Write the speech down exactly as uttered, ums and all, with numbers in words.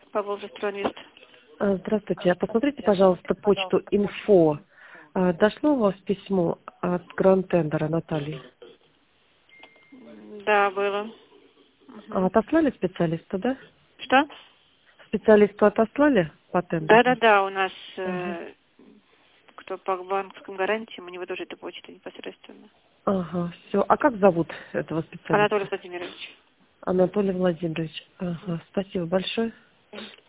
Поволжье-Стройинвест. А, Здравствуйте. А посмотрите, пожалуйста, почту инфо. А, Дошло у вас письмо от гранд-тендера Натальи? Да, было. А Мгм. отослали специалисту, да? Что? Специалисту отослали по тендеру? Да-да-да, у нас Ага. э, кто по банковским гарантиям, у него тоже эта почта непосредственно. Ага, все. А как зовут этого Анатолий специалиста? Владимирович. Анатолий Владимирович. Ага, Мгм. спасибо большое.